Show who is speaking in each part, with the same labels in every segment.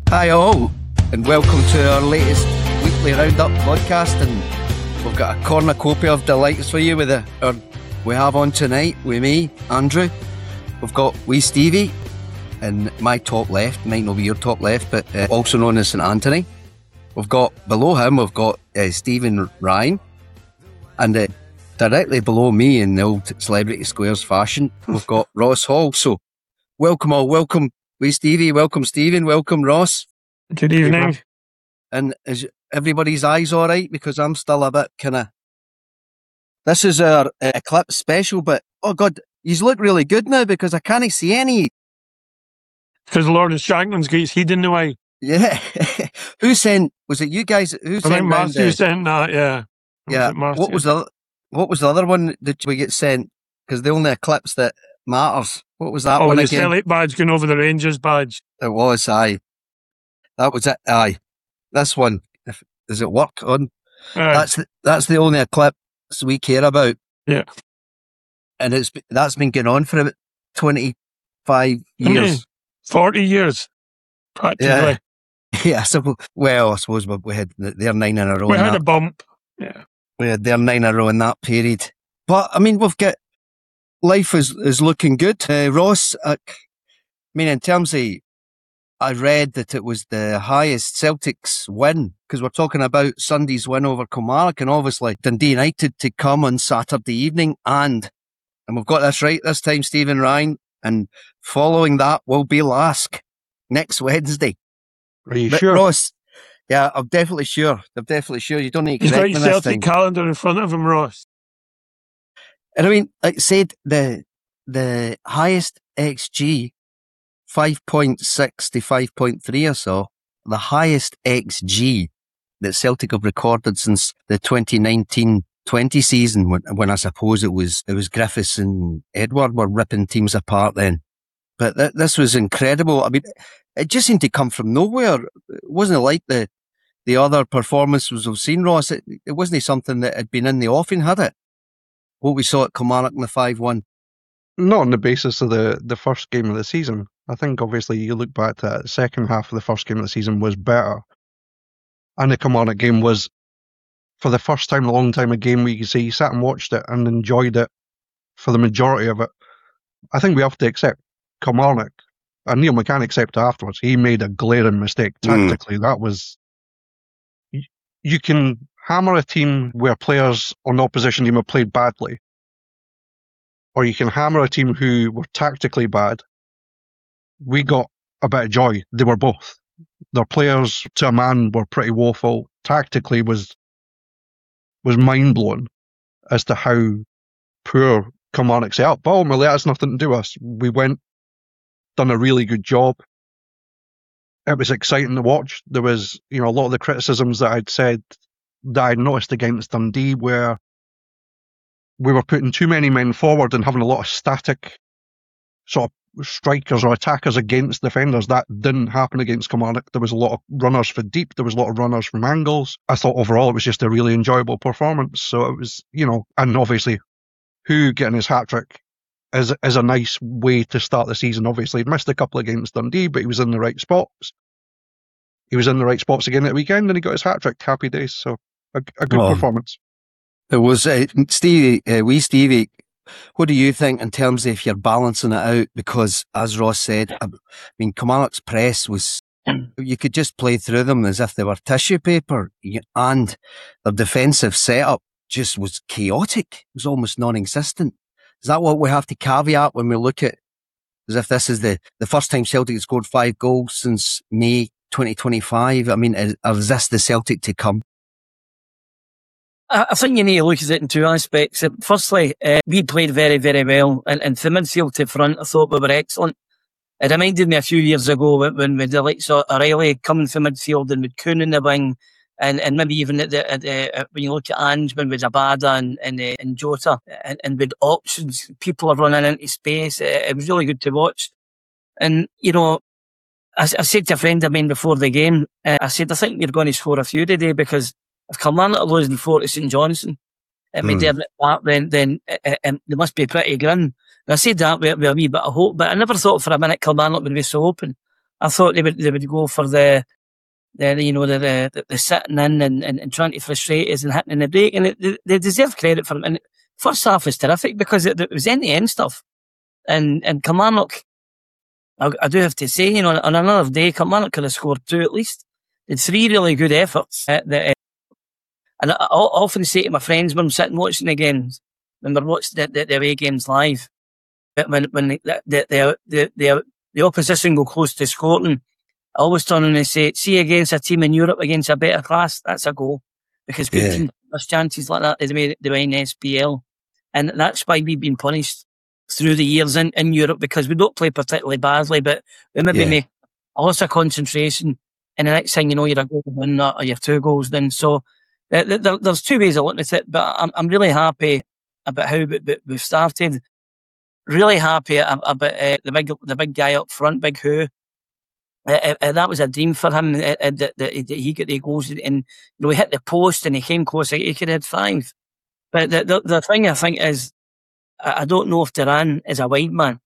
Speaker 1: Hi all, and welcome to our latest weekly roundup podcast. And we've got a cornucopia of delights for you we have on tonight with me, Andrew. We've got wee Stevie, and my top left, might not be your top left, but also known as St Anthony. We've got below him, we've got Stephen Ryan, and directly below me in the old Celebrity Squares fashion, we've got Ross Hall. So welcome all, welcome wee Stevie, welcome Stephen, welcome Ross.
Speaker 2: Good evening.
Speaker 1: And is everybody's eyes all right? Because I'm still a bit kind of... This is our Eclipse special, but oh God, you look really good now because I can't see any.
Speaker 2: Because Lawrence Shankland's got his head in the way.
Speaker 1: Yeah. Who sent... Was it you guys? Who
Speaker 2: I
Speaker 1: sent
Speaker 2: think Matthew sent that, yeah.
Speaker 1: Yeah. What was the other one that we get sent? Because the only Eclipse that matters. What was that one
Speaker 2: the
Speaker 1: again?
Speaker 2: Celtic badge going over the Rangers badge.
Speaker 1: It was, aye. That was it, aye. This one, does it work on? That's the only Eclipse we care about.
Speaker 2: Yeah.
Speaker 1: And that's been going on for about 25 years.
Speaker 2: 40 years, practically.
Speaker 1: Yeah, so, well, I suppose we had their 9 in a row.
Speaker 2: We had a bump. Yeah.
Speaker 1: We had their 9 in a row in that period. But, I mean, we've got... Life is looking good. Ross, I mean, in terms of... I read that it was the highest Celtics win, because we're talking about Sunday's win over Kilmarnock, and obviously Dundee United to come on Saturday evening, and we've got this right this time, Stephen Ryan, and following that will be Lask next Wednesday.
Speaker 2: Are you sure?
Speaker 1: Ross, yeah, I'm definitely sure. You don't need to correct me this time.
Speaker 2: He's got your Celtic calendar in front of him, Ross.
Speaker 1: And I mean, like I said, the highest XG, 5.6 to 5.3 or so, the highest XG that Celtic have recorded since the 2019-20 season, when I suppose it was Griffiths and Edward were ripping teams apart then. But this was incredible. I mean, it just seemed to come from nowhere. It wasn't like the other performances we've seen, Ross. It wasn't something that had been in the offing, had it? What we saw at Kilmarnock in the 5-1.
Speaker 3: Not on the basis of the first game of the season. I think obviously you look back to the second half of the first game of the season was better. And the Kilmarnock game was, for the first time in a long time, a game where you could say you sat and watched it and enjoyed it for the majority of it. I think we have to accept Kilmarnock, and Neil McCann accepted afterwards. He made a glaring mistake tactically. That was... You can hammer a team where players on the opposition team have played badly, or you can hammer a team who were tactically bad. We got a bit of joy. They were both. Their players, to a man, were pretty woeful. Tactically was mind-blowing as to how poor Kilmarnock set up. But ultimately, that has nothing to do with us. We went, done a really good job. It was exciting to watch. There was, a lot of the criticisms that I'd said that I'd noticed against Dundee, where we were putting too many men forward and having a lot of static sort of strikers or attackers against defenders. That didn't happen against Kilmarnock. There was a lot of runners for deep. There was a lot of runners from angles. I thought overall it was just a really enjoyable performance. So it was, and obviously Hu getting his hat-trick is a nice way to start the season. Obviously, he'd missed a couple against Dundee, but he was in the right spots. He was in the right spots again at the weekend, and he got his hat-trick. Happy days. So a good performance.
Speaker 1: It was, Stevie, wee Stevie, what do you think in terms of if you're balancing it out? Because, as Ross said, I mean, Kilmarnock's press was, you could just play through them as if they were tissue paper, and their defensive setup just was chaotic. It was almost non-existent. Is that what we have to caveat when we look at, as if this is the first time Celtic has scored 5 goals since May 2025? I mean, is this the Celtic to come?
Speaker 4: I think you need to look at it in 2 aspects. Firstly, we played very, very well, and from midfield to front, I thought we were excellent. It reminded me a few years ago when with the likes of O'Reilly coming from midfield and with Kuhn in the wing, and maybe even when you look at Ange, with Abada and Jota, and with options, people are running into space. It was really good to watch. And, I said to a friend of mine before the game, I said, I think we're going to score a few today, because if Kilmarnock are losing 4 to St Johnstone, then they must be pretty grim. And I said that with a wee bit of hope, but I never thought for a minute Kilmarnock would be so open. I thought they would go for the sitting in and trying to frustrate us and hitting in the break, and they deserve credit for it. And first half was terrific because it was end-to-end stuff. And Kilmarnock, I do have to say, on another day, Kilmarnock could have scored 2 at least. They had 3 really good efforts. And I often say to my friends when I'm sitting watching the games, when we're watching the away games live, but when the opposition go close to scoring, I always turn and say, see against a team in Europe against a better class, that's a goal. Because good teams, there's chances like that the way in SPL. And that's why we've been punished through the years in Europe, because we don't play particularly badly, but we maybe make a loss of concentration, and the next thing you know, you're a goal in or you're 2 goals in. So there's 2 ways of looking at it, but I'm really happy about how we've started. Really happy about the big guy up front, Big Who. That was a dream for him that he got the goals, and he hit the post and he came close. He could have had 5. But the thing I think is, I don't know if Duran is a wide man.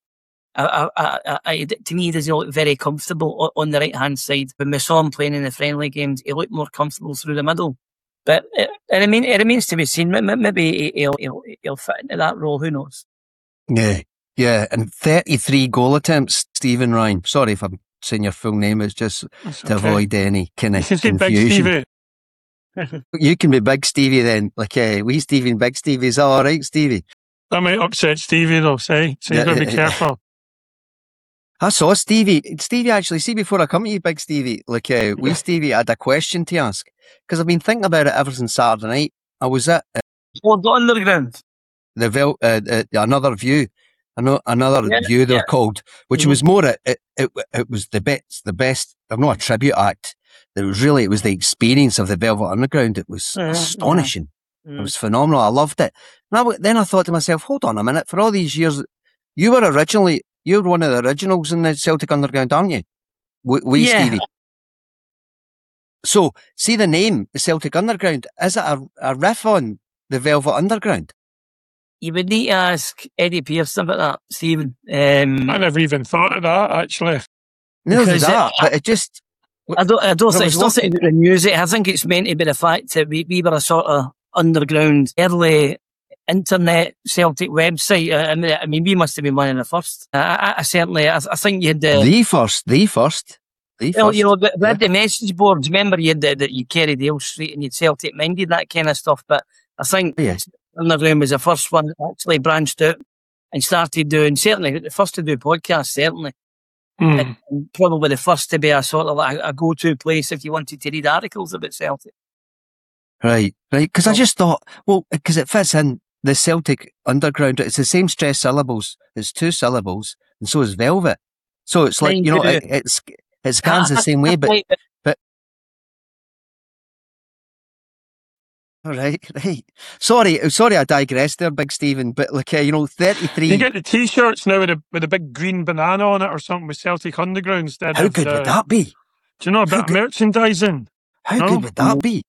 Speaker 4: To me, he doesn't look very comfortable on the right hand side. When we saw him playing in the friendly games, he looked more comfortable through the middle. But it remains to be seen. Maybe he'll fit into that role. Who knows?
Speaker 1: Yeah, and 33 goal attempts, Stephen Ryan. Sorry if I'm saying your full name, it's just to avoid any kind of confusion. You can be Big Stevie then, like wee Stevie and Big Stevie. Is that all right, Stevie?
Speaker 2: That might upset Stevie though, so you've got to be careful.
Speaker 1: I saw Stevie actually, see, before I come to you, Big Stevie, like wee Stevie, I had a question to ask, because I've been thinking about it ever since Saturday night. I was at
Speaker 4: the Underground,
Speaker 1: another view. View they're called, which was more it was the best. I'm not a tribute act. It was the experience of the Velvet Underground. It was astonishing. It was phenomenal. I loved it. And then I thought to myself, hold on a minute. For all these years, you were one of the originals in the Celtic Underground, aren't you? Stevie. So, see the name, the Celtic Underground. Is it a riff on the Velvet Underground?
Speaker 4: You would need to ask Eddie Pearce about that, Stephen.
Speaker 2: I never even thought of that, actually.
Speaker 1: No, but it just...
Speaker 4: I don't think it's nothing to do with music. I think it's meant to be the fact that we were a sort of underground, early internet Celtic website. I mean, we must have been one of the first. I think you had
Speaker 1: the first. Well,
Speaker 4: we had the message boards. Remember, you had that you carried Dale Street and you'd Celtic Minded, that kind of stuff. But I think Underground was the first one that actually branched out and started doing, certainly the first to do podcasts, certainly. And probably the first to be a sort of like a go-to place if you wanted to read articles about Celtic.
Speaker 1: Right. Because I just thought, because it fits in the Celtic Underground. It's the same stress syllables. It's 2 syllables, and so is Velvet. So it's like, it scans the same way, but. Right. Sorry, I digressed there, Big Stephen. But 33.
Speaker 2: You get the T-shirts now with a big green banana on it or something with Celtic Underground instead.
Speaker 1: How good would that be?
Speaker 2: Do you know about merchandising?
Speaker 1: How good would that be?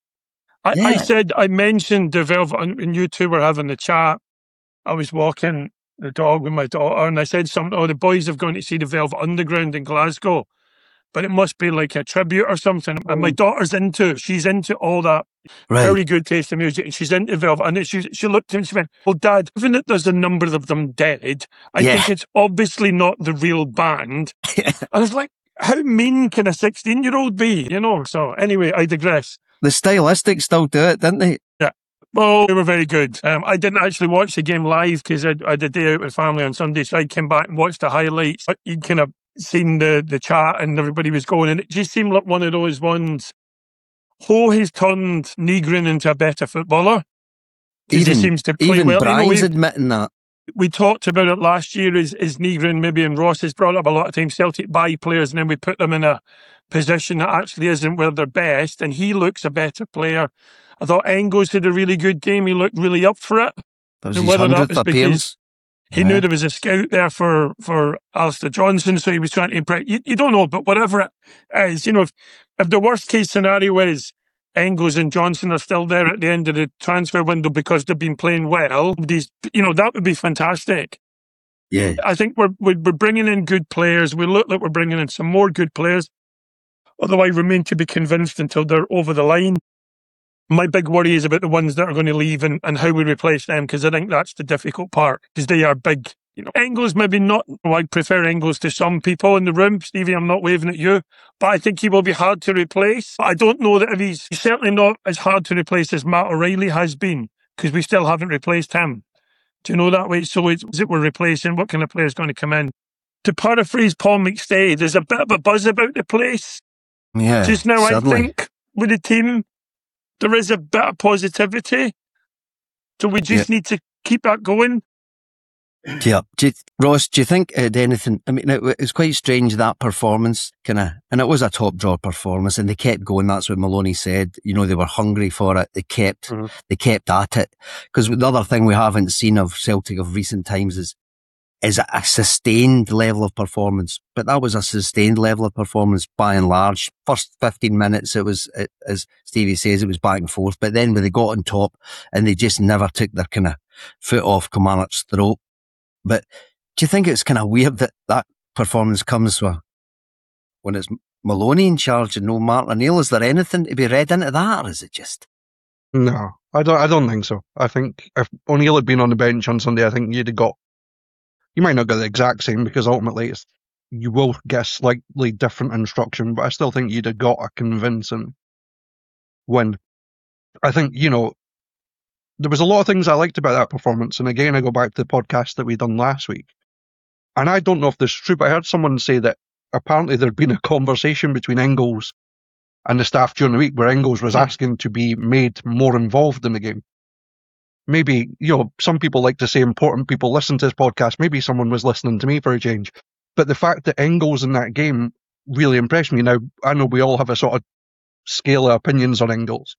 Speaker 2: I mentioned the Velvet, and you two were having the chat. I was walking the dog with my daughter, and I said something. The boys have gone to see the Velvet Underground in Glasgow, but it must be like a tribute or something. And my daughter's she's into all that very good taste in music, and she's into Velvet. And she looked at me and she went, well, Dad, even if there's a number of them dead, I think it's obviously not the real band. I was like, how mean can a 16-year-old be? So anyway, I digress.
Speaker 1: The Stylistics still do it, didn't they?
Speaker 2: Yeah. Well, they were very good. I didn't actually watch the game live because I had a day out with family on Sunday, so I came back and watched the highlights. You kind of seen the chat and everybody was going, and it just seemed like one of those ones. Ho has turned Nygren into a better footballer. He seems to play well.
Speaker 1: Even Brian's admitting that.
Speaker 2: We talked about it last year as Nygren, maybe, and Ross has brought up a lot of times, Celtic buy players and then we put them in a position that actually isn't where they're best, and he looks a better player. I thought Engels had a really good game. He looked really up for it.
Speaker 1: That was his 100th appearance.
Speaker 2: He knew there was a scout there for Alistair Johnson, so he was trying to impress. You don't know, but whatever it is, if the worst case scenario is Engels and Johnson are still there at the end of the transfer window because they've been playing well, that would be fantastic.
Speaker 1: Yeah.
Speaker 2: I think we're bringing in good players. We look like we're bringing in some more good players. Although I remain to be convinced until they're over the line. My big worry is about the ones that are going to leave and how we replace them, because I think that's the difficult part, because they are big. Engels maybe not. Well, I prefer Engels to some people in the room. Stevie, I'm not waving at you, but I think he will be hard to replace. But I don't know that if he's certainly not as hard to replace as Matt O'Reilly has been, because we still haven't replaced him. Do you know that way? So is it we're replacing? What kind of player is going to come in? To paraphrase Paul McStay, there's a bit of a buzz about the place.
Speaker 1: Yeah,
Speaker 2: just now,
Speaker 1: certainly.
Speaker 2: I think with the team, there is a bit of positivity. So we just need to keep that going.
Speaker 1: Yeah. Ross, do you think it had anything? I mean, it was quite strange, that performance, and it was a top draw performance, and they kept going. That's what Maloney said. They were hungry for it. They kept at it. Because the other thing we haven't seen of Celtic of recent times is a sustained level of performance. But that was a sustained level of performance by and large. First 15 minutes, it was, as Stevie says, it was back and forth. But then when they got on top, and they just never took their kind of foot off Kilmarnock's throat. But do you think it's kind of weird that performance comes when it's Maloney in charge and no Martin O'Neill? Is there anything to be read into that, or is it just?
Speaker 3: No, I don't think so. I think if O'Neill had been on the bench on Sunday, I think you might not get the exact same, because ultimately you will get slightly different instruction, but I still think you'd have got a convincing win. I think, there was a lot of things I liked about that performance. And again, I go back to the podcast that we done last week. And I don't know if this is true, but I heard someone say that apparently there'd been a conversation between Engels and the staff during the week where Engels was asking to be made more involved in the game. Maybe, some people like to say important people listen to this podcast. Maybe someone was listening to me for a change. But the fact that Engels in that game really impressed me. Now, I know we all have a sort of scale of opinions on Engels.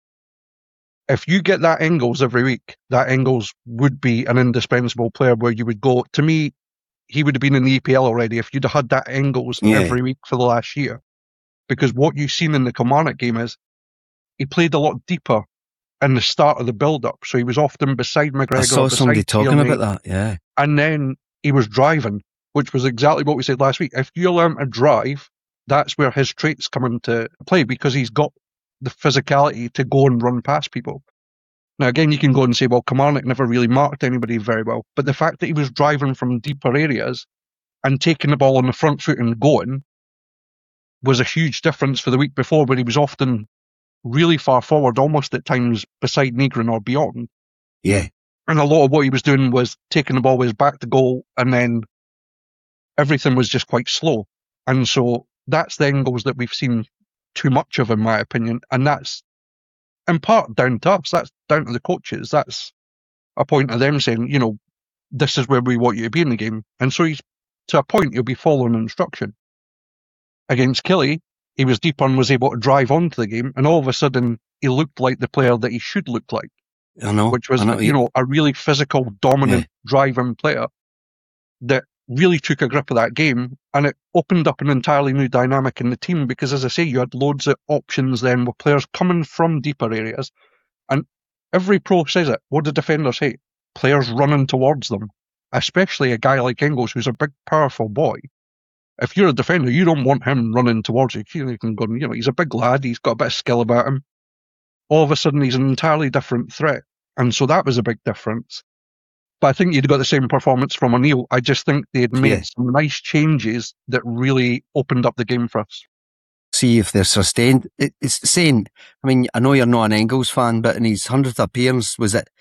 Speaker 3: If you get that Engels every week, that Engels would be an indispensable player where you would go, to me, he would have been in the EPL already if you'd have had that Engels every week for the last year. Because what you've seen in the Kilmarnock game is he played a lot deeper in the start of the build-up. So he was often beside McGregor.
Speaker 1: I saw somebody talking about that, yeah.
Speaker 3: And then he was driving, which was exactly what we said last week. If you allow him to drive, that's where his traits come into play, because he's got the physicality to go and run past people. Now, again, you can go and say, well, Kilmarnock never really marked anybody very well. But the fact that he was driving from deeper areas and taking the ball on the front foot and going was a huge difference for the week before, where he was often really far forward, almost at times beside Negron or beyond.
Speaker 1: Yeah.
Speaker 3: And a lot of what he was doing was taking the ball with his back to goal, and then everything was just quite slow. And so that's the Engels that we've seen too much of, in my opinion. And that's in part down to us. That's down to the coaches. That's a point of them saying, this is where we want you to be in the game. And so to a point, he'll be following instruction. Against Killie, he was deeper and was able to drive onto the game. And all of a sudden, he looked like the player that he should look like.
Speaker 1: I know.
Speaker 3: Which was, a really physical, dominant, driving player that really took a grip of that game, and it opened up an entirely new dynamic in the team, because, as I say, you had loads of options then with players coming from deeper areas, and every pro says it. What do defenders say? Players running towards them, especially a guy like Engels, who's a big, powerful boy. If you're a defender, you don't want him running towards you. You can go, he's a big lad, he's got a bit of skill about him. All of a sudden, he's an entirely different threat, and so that was a big difference. But I think you'd got the same performance from O'Neill. I just think they had made some nice changes that really opened up the game for us.
Speaker 1: See if they're sustained. It's saying, I mean, I know you're not an Engels fan, but in his 100th appearance,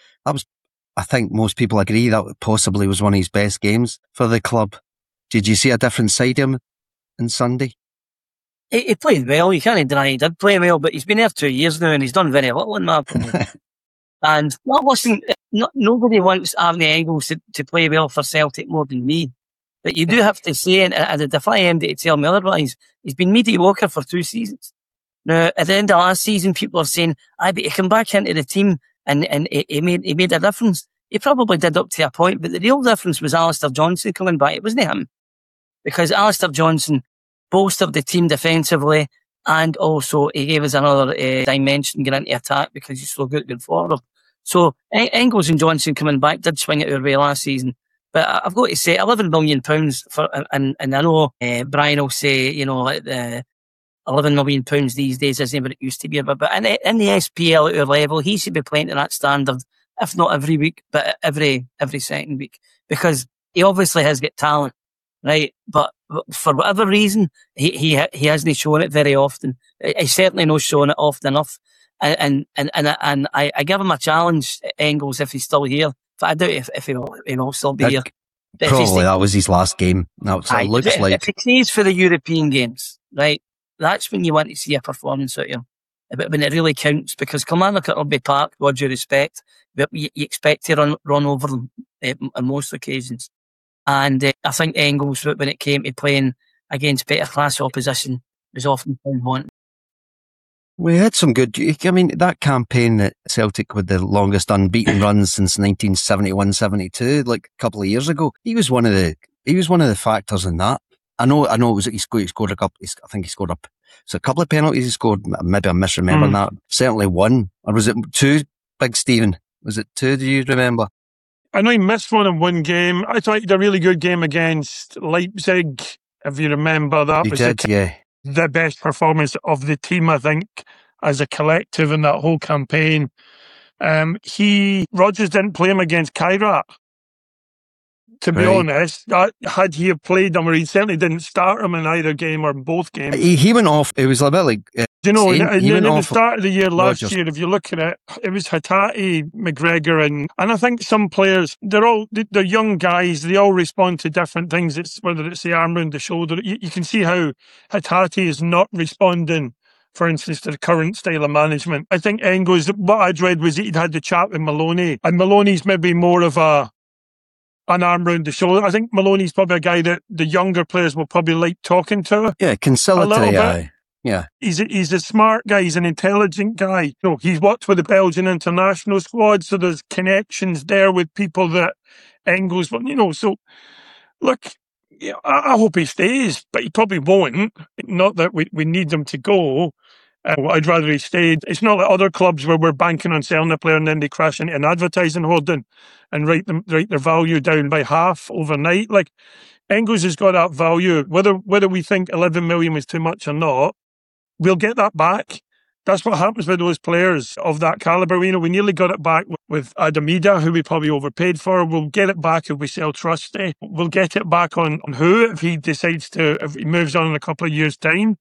Speaker 1: I think most people agree that possibly was one of his best games for the club. Did you see a different side of him on Sunday?
Speaker 4: He played well. You can't deny he did play well, but he's been there 2 years now and he's done very little in my opinion. And nobody wants Arnie Engels to play well for Celtic more than me. But you do have to say, and I defy him to tell me otherwise, he's been mediocre for 2 seasons. Now, at the end of last season, people are saying, but he came back into the team and he made a difference. He probably did up to a point, but the real difference was Alistair Johnston coming back. It wasn't him. Because Alistair Johnston bolstered the team defensively, and also he gave us another dimension getting into attack because he's so good forward. So Engels and Johnston coming back did swing it our way last season. But I've got to say, £11 million for, and I know Brian will say, like the £11 million these days isn't what it used to be. But in the SPL at our level, he should be playing to that standard, if not every week, but every second week, because he obviously has got talent, right? But for whatever reason, he hasn't shown it very often. He's certainly not showing it often enough. And I give him a challenge, Engels, if he's still here. But I doubt if he'll still be here.
Speaker 1: Probably that was his last game. That's what it looks like.
Speaker 4: If he stays for the European games, right, that's when you want to see a performance out of him. But when it really counts, because Kilmarnock at Rugby Park, with all due respect, you expect to run over them on most occasions. And I think Engels, when it came to playing against better class opposition, was often found wanting.
Speaker 1: We had some good. I mean, that campaign at Celtic with the longest unbeaten runs since 1971-72, like a couple of years ago. He was one of the factors in that. I know. It was he scored a couple. I think he scored a couple of penalties. He scored. Maybe I'm misremembering that. Certainly one, or was it two? Big Stephen, was it two? Do you remember?
Speaker 2: I know he missed one in one game. I thought he had a really good game against Leipzig. If you remember, that was the best performance of the team, I think, as a collective in that whole campaign. Rodgers didn't play him against Kairat. To be honest, had he played him, or he certainly didn't start him in either game or both games.
Speaker 1: He went off. It was a bit like...
Speaker 2: at the start of the year last year, if you look at it, it was Hatate, McGregor, and I think some players, they're young guys, they all respond to different things. It's whether it's the arm round the shoulder. You can see how Hatate is not responding, for instance, to the current style of management. I think Engels, what I'd read was he'd had the chat with Maloney, and Maloney's maybe more of an arm round the shoulder. I think Maloney's probably a guy that the younger players will probably like talking to.
Speaker 1: Yeah, conciliatory. Yeah.
Speaker 2: He's a smart guy. He's an intelligent guy. He's worked with the Belgian international squad, so there's connections there with people that Engels, so look, I hope he stays, but he probably won't. Not that we need him to go. I'd rather he stayed. It's not like other clubs where we're banking on selling a player and then they crash into an advertising hoarding and write their value down by half overnight. Like, Engels has got that value. Whether we think 11 million was too much or not, we'll get that back. That's what happens with those players of that calibre. We nearly got it back with Adamida, who we probably overpaid for. We'll get it back if we sell Trusty. We'll get it back on who if he moves on in a couple of years' time.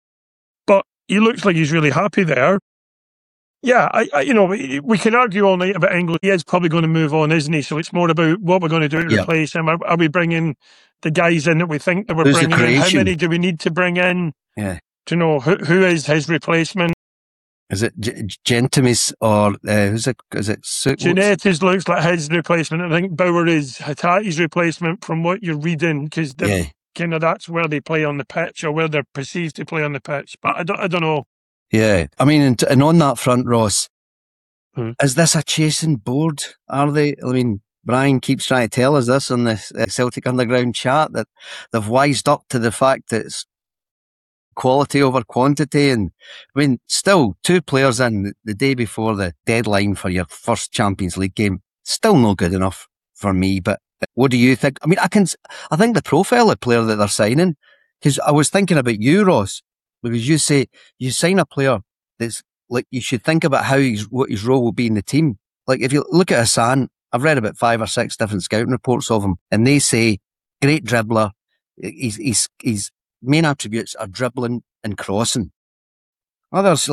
Speaker 2: But he looks like he's really happy there. Yeah, we can argue all night about Engels. He is probably going to move on, isn't he? So it's more about what we're going to do to replace him. Are we bringing the guys in that we think that we're bringing in? How many do we need to bring in?
Speaker 1: Yeah.
Speaker 2: To know who is his replacement?
Speaker 1: Is it Gentimis or who's it? Is it
Speaker 2: Genetis looks like his replacement. I think Bauer is Hatate's replacement from what you're reading, because kind of that's where they play on the pitch, or where they're perceived to play on the pitch. But I don't know.
Speaker 1: Yeah, I mean, and on that front, Ross, is this a chasing board? Are they? I mean, Brian keeps trying to tell us this on the Celtic Underground chat, that they've wised up to the fact that it's quality over quantity. And I mean, still 2 players in the day before the deadline for your first Champions League game, still not good enough for me. But what do you think? I mean, I think the profile of player that they're signing, because I was thinking about you, Ross, because you say you sign a player that's like, you should think about what his role will be in the team. Like, if you look at Hassan, I've read about 5 or 6 different scouting reports of him, and they say great dribbler. He's main attributes are dribbling and crossing. Oh, there's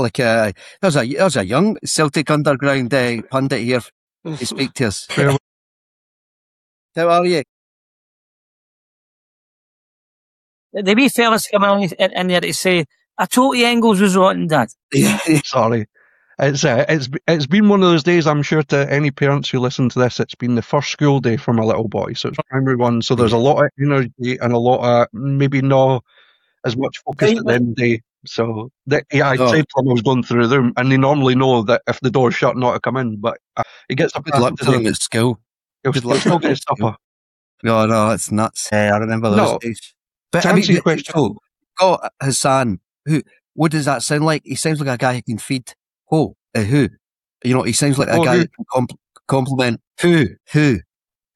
Speaker 1: a young Celtic Underground pundit here to speak to us. How are you?
Speaker 4: The wee fellas come in there to say, I told you Engels was rotten, Dad.
Speaker 3: Sorry. It's been one of those days, I'm sure, to any parents who listen to this, it's been the first school day for my little boy. So it's primary one. So there's a lot of energy and a lot of maybe not as much focus at the end of the day. So I said to him I was going through the room, and they normally know that if the door's shut, not to come in. But he gets up
Speaker 1: good luck to them at school.
Speaker 3: It was still getting supper.
Speaker 1: No, it's nuts. I remember those days. But
Speaker 3: to answer your question,
Speaker 1: Hassan, what does that sound like? He sounds like a guy who can feed. Who? He sounds like a guy who can compliment. Who?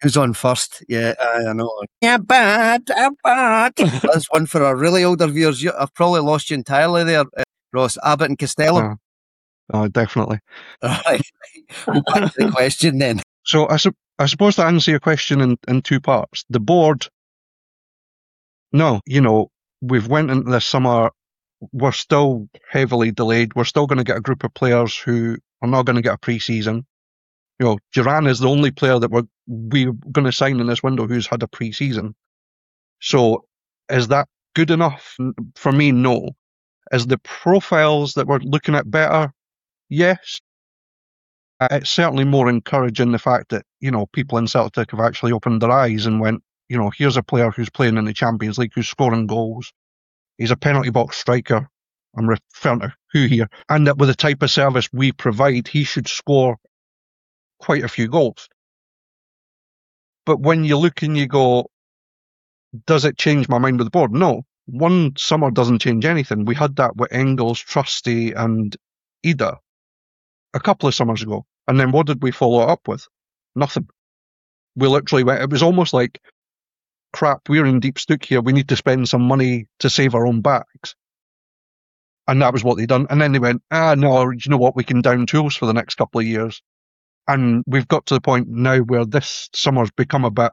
Speaker 1: Who's on first? Yeah, I know. Yeah, bad. That's one for our really older viewers. I've probably lost you entirely there, Ross. Abbott and Costello.
Speaker 3: Definitely.
Speaker 1: Right. Well, back to the question then.
Speaker 3: So I suppose to answer your question in two parts. The board, no, we've went into this summer, we're still heavily delayed. We're still going to get a group of players who are not going to get a pre-season. Duran is the only player that we're going to sign in this window who's had a pre-season. So is that good enough? For me, no. Is the profiles that we're looking at better? Yes. It's certainly more encouraging the fact that, people in Celtic have actually opened their eyes and went, here's a player who's playing in the Champions League, who's scoring goals. He's a penalty box striker. I'm referring to who here. And that with the type of service we provide, he should score quite a few goals. But when you look and you go, does it change my mind with the board? No. One summer doesn't change anything. We had that with Engels, Trusty and Ida a couple of summers ago. And then what did we follow it up with? Nothing. We literally went, it was almost like, crap, we're in deep stook here. We need to spend some money to save our own backs. And that was what they done. And then they went, no, you know what? We can down tools for the next couple of years. And we've got to the point now where this summer's become a bit,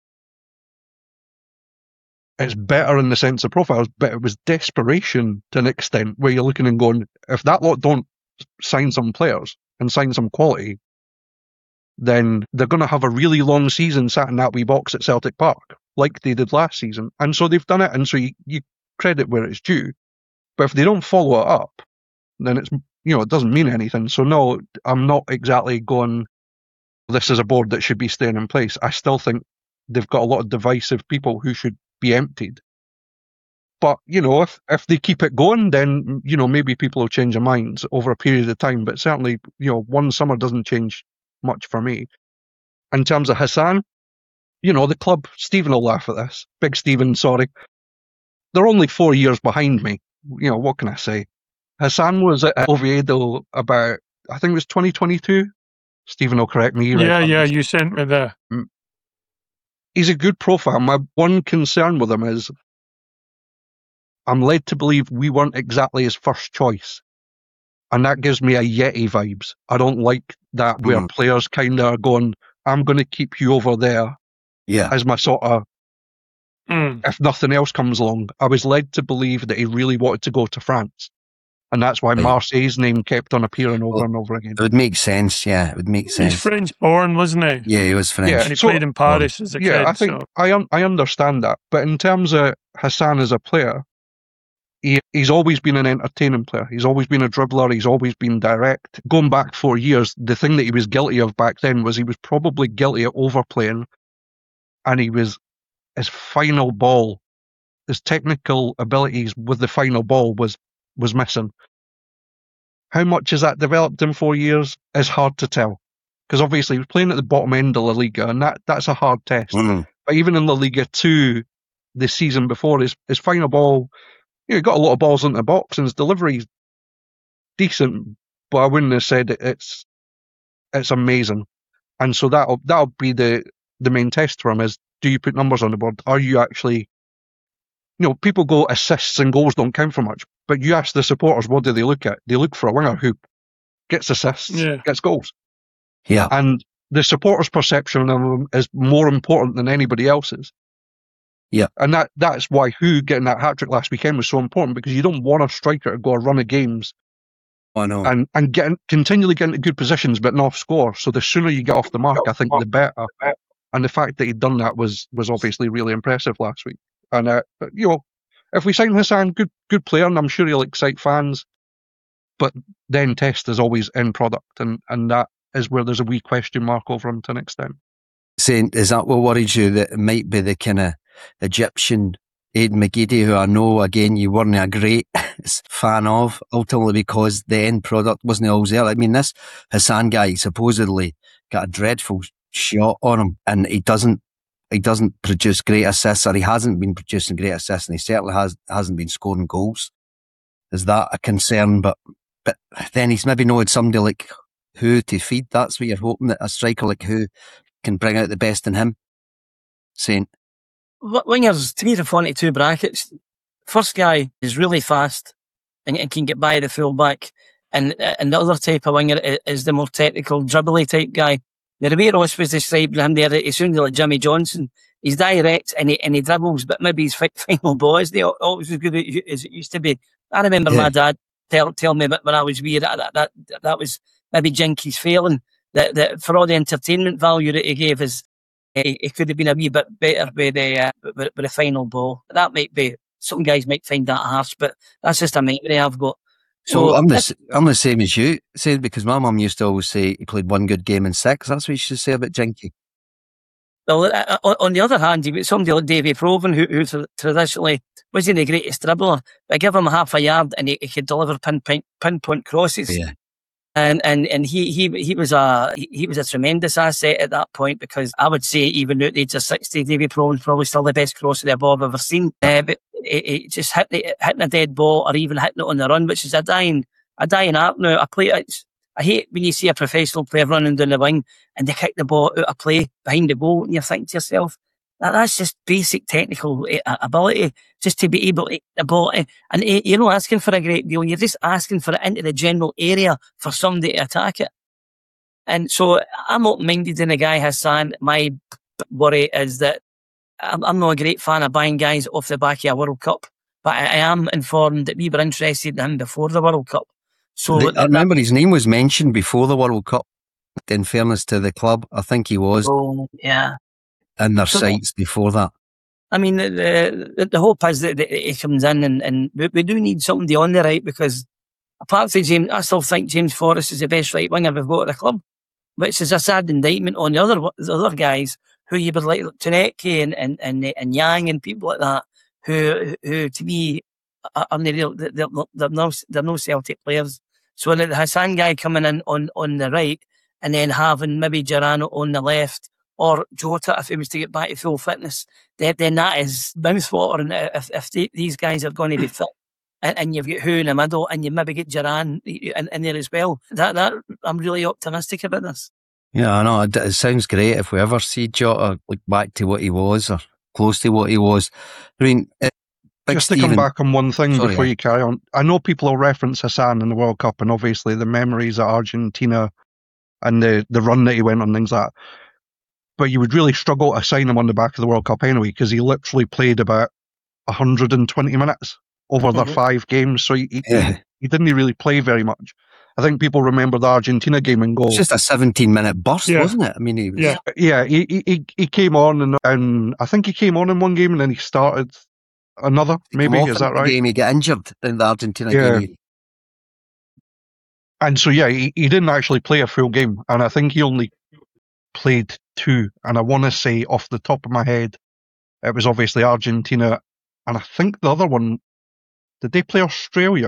Speaker 3: it's better in the sense of profiles, but it was desperation to an extent where you're looking and going, if that lot don't sign some players and sign some quality, then they're going to have a really long season sat in that wee box at Celtic Park, like they did last season. And so they've done it, and so you credit where it's due. But if they don't follow it up, then it's, it doesn't mean anything. So no, I'm not exactly going, this is a board that should be staying in place. I still think they've got a lot of divisive people who should be emptied. But, if they keep it going, then, maybe people will change their minds over a period of time. But certainly, one summer doesn't change much for me. In terms of Hassan, the club, Stephen will laugh at this. Big Stephen, sorry. They're only 4 years behind me. What can I say? Hassan was at Oviedo about, I think it was 2022. Stephen will correct me.
Speaker 2: Yeah, you sent me there.
Speaker 3: He's a good profile. My one concern with him is I'm led to believe we weren't exactly his first choice. And that gives me a Yeti vibes. I don't like that where players kind of are going, I'm going to keep you over there as my sort of, if nothing else comes along. I was led to believe that he really wanted to go to France. And that's why Marseille's name kept on appearing over and over again.
Speaker 1: It would make sense, yeah. It would make sense.
Speaker 2: He's French born, wasn't he?
Speaker 1: Yeah, he was French.
Speaker 2: Yeah, and he played in Paris as a kid.
Speaker 3: Yeah, I think I understand that. But in terms of Hassan as a player, he's always been an entertaining player. He's always been a dribbler. He's always been direct. Going back 4 years, the thing that he was guilty of back then was he was probably guilty of overplaying. And his final ball, his technical abilities with the final ball was missing. How much has that developed in 4 years is hard to tell. Because obviously he was playing at the bottom end of La Liga, and that's a hard test. But even in La Liga 2, the season before, his final ball, he got a lot of balls into the box, and his delivery's decent, but I wouldn't have said it's amazing. And so that'll be the main test for him is, do you put numbers on the board? Are you actually, people go assists and goals don't count for much, but you ask the supporters, what do they look at? They look for a winger who gets assists, gets goals.
Speaker 1: Yeah.
Speaker 3: And the supporters' perception of him is more important than anybody else's.
Speaker 1: Yeah.
Speaker 3: And that's why getting that hat-trick last weekend was so important, because you don't want a striker to go a run of games and continually get into good positions but not score. So the sooner you get off the mark, I think the better. And the fact that he'd done that was obviously really impressive last week. And, if we sign Hassan, good player, and I'm sure he'll excite fans. But then test is always end product, and that is where there's a wee question mark over him to an extent.
Speaker 1: Saying, is that what worries you, that it might be the kind of Egyptian Aidan McGeady, who I know, again, you weren't a great fan of, ultimately because the end product wasn't always there? I mean, this Hassan guy supposedly got a dreadful shot on him, and he doesn't produce great assists, or he hasn't been producing great assists, and he certainly hasn't been scoring goals. Is that a concern? But then he's maybe not had somebody like who to feed. That's what you're hoping, that a striker like who can bring out the best in him. Saint?
Speaker 4: Wingers, to me, the 42 brackets. First guy is really fast and can get by the full-back. And the other type of winger is the more technical, dribbly type guy. Now, the way Ross was describing him there, he sounded like Jimmy Johnson. He's direct and he dribbles, but maybe his final ball isn't always as good as it used to be. I remember my dad tell me when I was wee that was maybe Jinky's failing. That for all the entertainment value that he gave us, he could have been a wee bit better with the final ball. That might be, some guys might find that harsh, but that's just a memory I've got. So
Speaker 1: well, I'm the same as you said, because my mum used to always say he played one good game in 6. That's what she used to say about Jinky.
Speaker 4: Well, on the other hand, you've got somebody like Davy Provan, who traditionally wasn't the greatest dribbler, but give him half a yard and he could deliver pinpoint crosses.
Speaker 1: Yeah.
Speaker 4: And he was a tremendous asset at that point, because I would say even at the age of 60, Davy Provan's probably still the best crosser the ball I've ever seen. But it just hitting a dead ball or even hitting it on the run, which is a dying art now. I hate when you see a professional player running down the wing and they kick the ball out of play behind the goal, and you're thinking to yourself, that's just basic technical ability, just to be able to hit the ball. And you're not asking for a great deal, you're just asking for it into the general area for somebody to attack it. And so I'm open-minded in a guy, Hassan. My worry is that I'm not a great fan of buying guys off the back of a World Cup, but I am informed that we were interested in him before the World Cup. So
Speaker 1: I remember his name was mentioned before the World Cup. In fairness to the club, I think he was.
Speaker 4: Oh, yeah.
Speaker 1: In their sights before that.
Speaker 4: I mean, the hope is that he comes in and we do need somebody on the right, because apart from James, I still think James Forrest is the best right winger we've got at the club, which is a sad indictment on the other guys who you would like Tuneki and Yang and people like that, who to me are they're no Celtic players. So the Hassan guy coming in on the right, and then having maybe Girano on the left, or Jota if he was to get back to full fitness, then that is mouthwatering. If these guys are going to be fit, and you've got who in the middle, and you maybe get Duran in there as well, that I'm really optimistic about this.
Speaker 1: Yeah, I know. It sounds great if we ever see Jota like back to what he was, or close to what he was. I mean,
Speaker 3: just to come back on one thing before you carry on, I know people will reference Hassan in the World Cup, and obviously the memories at Argentina and the run that he went on, things like that. But you would really struggle to sign him on the back of the World Cup anyway, because he literally played about 120 minutes over their 5 games. So he didn't really play very much. I think people remember the Argentina game and go,
Speaker 1: it's just a 17-minute burst, wasn't it? I mean, he was...
Speaker 3: he came on and I think he came on in one game and then he started another. Maybe, is that right?
Speaker 1: Game he got injured in the Argentina game.
Speaker 3: And so he didn't actually play a full game, and I think he only played 2. And I want to say off the top of my head, it was obviously Argentina, and I think the other one, did they play Australia?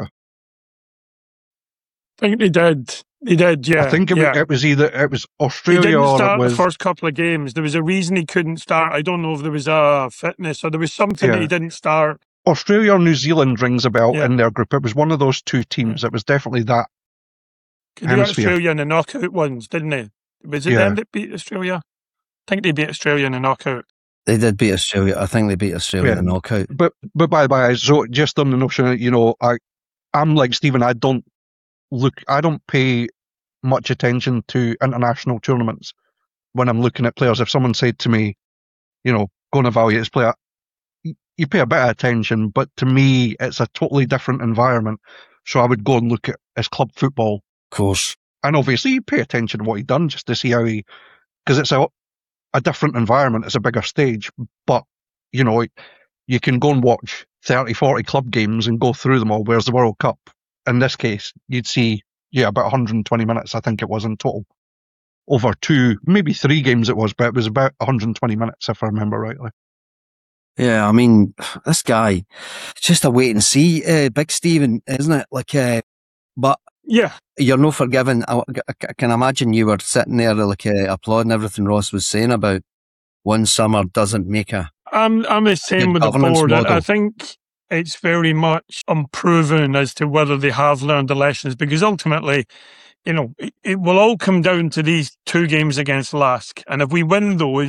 Speaker 2: I think they did. They did, yeah.
Speaker 3: I think it was Australia.
Speaker 2: He didn't start
Speaker 3: or
Speaker 2: the first couple of games. There was a reason he couldn't start. I don't know if there was a fitness or there was something that he didn't start.
Speaker 3: Australia or New Zealand rings a bell in their group. It was one of those 2 teams. It was definitely that.
Speaker 2: They got Australia in the knockout ones, didn't they? Was it them that beat Australia? I think they beat Australia in the knockout.
Speaker 1: They did beat Australia. I think they beat Australia in the knockout.
Speaker 3: But by the way, so just on the notion, I'm like Stephen. I don't pay much attention to international tournaments when I'm looking at players. If someone said to me, go and evaluate this player, you pay a bit of attention, but to me, it's a totally different environment. So I would go and look at his club football.
Speaker 1: Of course.
Speaker 3: And obviously you pay attention to what he'd done just to see how because it's a different environment, it's a bigger stage, but, you can go and watch 30, 40 club games and go through them all, whereas the World Cup, in this case, you'd see, about 120 minutes, I think it was in total. Over 2, maybe 3 games it was, but it was about 120 minutes, if I remember rightly.
Speaker 1: Yeah, I mean, this guy, it's just a wait and see, Big Stephen, isn't it? But you're no forgiving. I can imagine you were sitting there applauding everything Ross was saying about one summer doesn't make a... I'm
Speaker 2: the same with the board. I think it's very much unproven as to whether they have learned the lessons, because ultimately, it will all come down to these 2 games against Lask. And if we win those,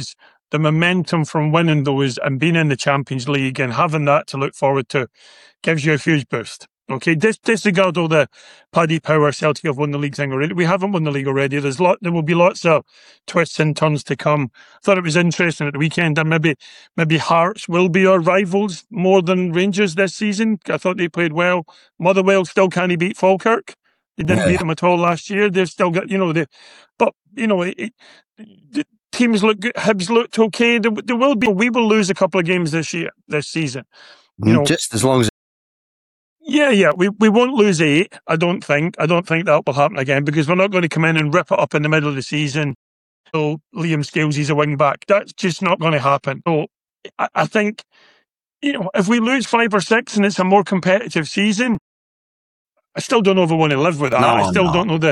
Speaker 2: the momentum from winning those and being in the Champions League and having that to look forward to gives you a huge boost. Okay, disregard all the Paddy Power, Celtic have won the league thing already. We haven't won the league already. There will be lots of twists and turns to come. I thought it was interesting at the weekend, and maybe Hearts will be our rivals more than Rangers this season. I thought they played well. Motherwell still can't beat Falkirk. They didn't beat them at all last year. They've still got, the teams look good. Hibs looked okay. We will lose a couple of games this season.
Speaker 1: Just as long as.
Speaker 2: Yeah. We won't lose 8. I don't think that will happen again, because we're not going to come in and rip it up in the middle of the season. So Liam Scales's a wing back. That's just not going to happen. So I think, if we lose 5 or 6 and it's a more competitive season, I still don't know if we want to live with that. I still don't know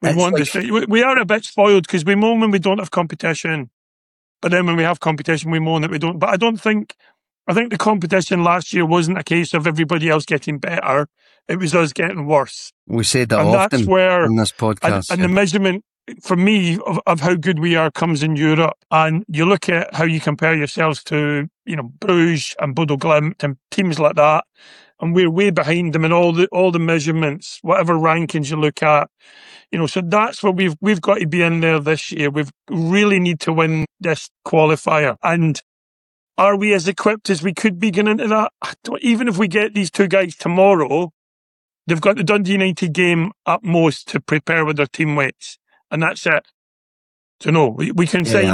Speaker 2: we are a bit spoiled because we moan when we don't have competition, but then when we have competition, we moan that we don't. But I think the competition last year wasn't a case of everybody else getting better. It was us getting worse.
Speaker 1: We said that often that's where, in this podcast.
Speaker 2: And the measurement, for me, of how good we are comes in Europe. And you look at how you compare yourselves to, Bruges and Bodo Glimt and teams like that, and we're way behind them in all the measurements, whatever rankings you look at. So that's where we've got to be in there this year. We really need to win this qualifier. And are we as equipped as we could be going into that? Even if we get these 2 guys tomorrow, they've got the Dundee United game at most to prepare with their team weights, and that's it. So we can say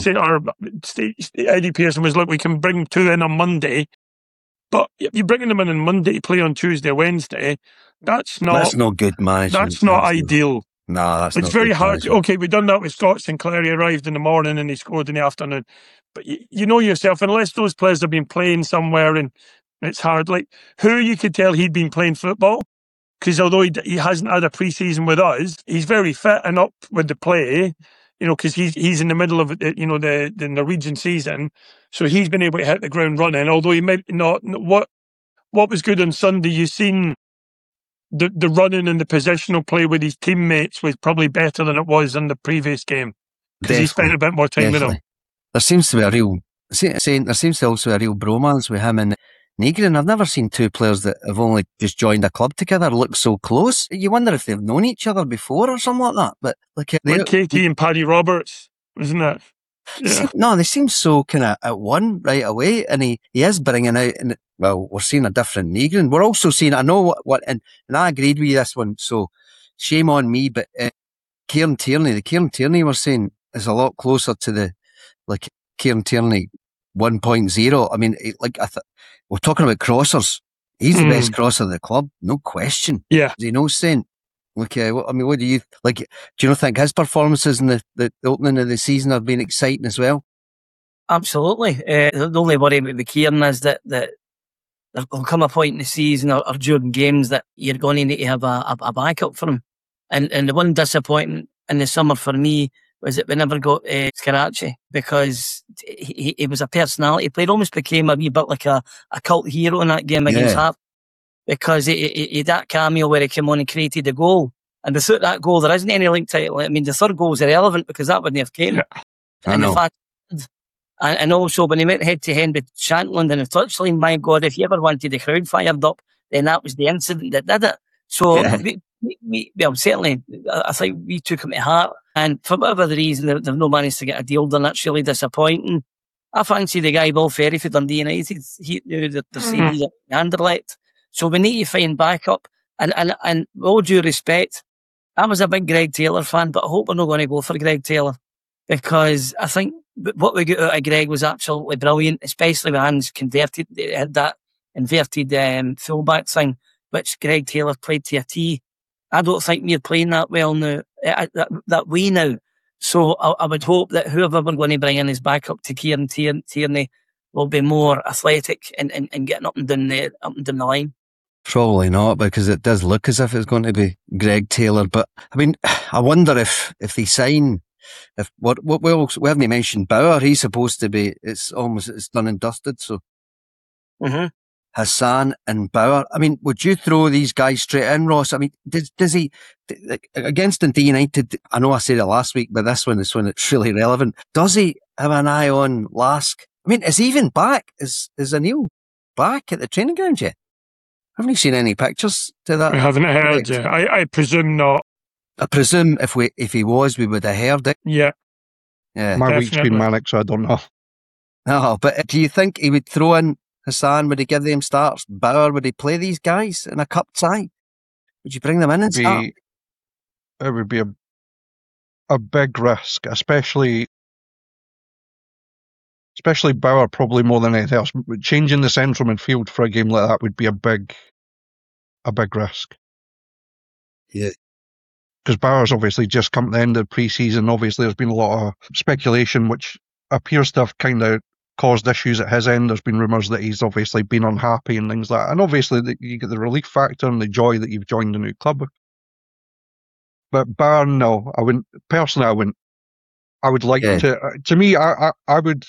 Speaker 2: Eddie Pearson was, look, we can bring 2 in on Monday, but if you're bringing them in on Monday to play on Tuesday or Wednesday, that's not
Speaker 1: good management.
Speaker 2: That's not ideal.
Speaker 1: No, that's not.
Speaker 2: It's very hard. Okay, we've done that with Scott Sinclair. He arrived in the morning and he scored in the afternoon. But you know yourself, unless those players have been playing somewhere, and it's hard. Like, who you could tell he'd been playing football, because although he hasn't had a pre-season with us, he's very fit and up with the play, because he's in the middle of the Norwegian season. So he's been able to hit the ground running, although he might not. What was good on Sunday, you've seen the running and the positional play with his teammates was probably better than it was in the previous game, because he spent a bit more time with them.
Speaker 1: There seems to also be a real bromance with him and Nygren. I've never seen 2 players that have only just joined a club together look so close. You wonder if they've known each other before or something like that. But like
Speaker 2: KT and Paddy Roberts, wasn't it?
Speaker 1: Yeah. They seem so kind of at one right away, and he is bringing out. And we're seeing a different Nygren. We're also seeing. I know what, and I agreed with you this one. So shame on me, but Kieran Tierney we're saying is a lot closer to the. Like Kieran Tierney 1.0. I mean, we're talking about crossers. He's the best crosser of the club, no question.
Speaker 2: Yeah.
Speaker 1: Is he no saying? Okay, what do you like? Do you not think his performances in the opening of the season have been exciting as well?
Speaker 4: Absolutely. The only worry about the Kieran is that there'll come a point in the season or during games that you're going to need to have a backup for him. And the one disappointment in the summer for me was that we never got Scarachi, because he was a personality. He played, almost became a wee bit like a cult hero in that game against Hearts, because he had that cameo where he came on and created a goal. And without that goal, there isn't any league title. I mean, the third goal is irrelevant because that wouldn't have came.
Speaker 1: Yeah. I know.
Speaker 4: And also when he went head-to-head with Shantland in the touchline, my God, if you ever wanted the crowd fired up, then that was the incident that did it. So, certainly, I think we took him to heart. And for whatever the reason, they've not managed to get a deal done. That's really disappointing. I fancy the guy, Will Ferry, for Dundee United. They're saying he's a Anderlecht. So we need to find backup. And with all due respect, I was a big Greg Taylor fan, but I hope we're not going to go for Greg Taylor, because I think what we got out of Greg was absolutely brilliant, especially when Hans converted. They had that inverted fullback thing, which Greg Taylor played to a T. I don't think we're playing that well now, that way now. So I would hope that whoever we're going to bring in as backup to Kieran Tierney will be more athletic and getting up and down the line.
Speaker 1: Probably not, because it does look as if it's going to be Greg Taylor. But I mean, I wonder if they sign. We haven't mentioned Bauer. He's supposed to be. It's done and dusted. So.
Speaker 4: Mm-hmm.
Speaker 1: Hassan and Bauer. I mean, would you throw these guys straight in, Ross? I mean, does he, against Dundee United, I know I said it last week, but this one is when it's really relevant. Does he have an eye on Lask. I mean, is he even back? Is O'Neill back at the training ground yet? Haven't you seen any pictures to that?
Speaker 2: I haven't heard. I presume not.
Speaker 1: I presume if he was, we would have heard it.
Speaker 2: Yeah.
Speaker 1: Yeah.
Speaker 3: My week's been manic, so I don't know.
Speaker 1: No, but do you think he would throw in Hassan? Would he give them starts? Bauer, would he play these guys in a cup tie? Would you bring them in and start?
Speaker 3: It would be a big risk, especially Bauer, probably more than anything else. Changing the central midfield for a game like that would be a big risk.
Speaker 1: Yeah.
Speaker 3: Because Bauer's obviously just come to the end of pre-season. Obviously, there's been a lot of speculation, which appears to have kind of caused issues at his end. There's been rumours that he's obviously been unhappy and things like that. And obviously, you get the relief factor and the joy that you've joined a new club. But Bauer, no, I wouldn't. Personally, I wouldn't. I would like to. To me, I would.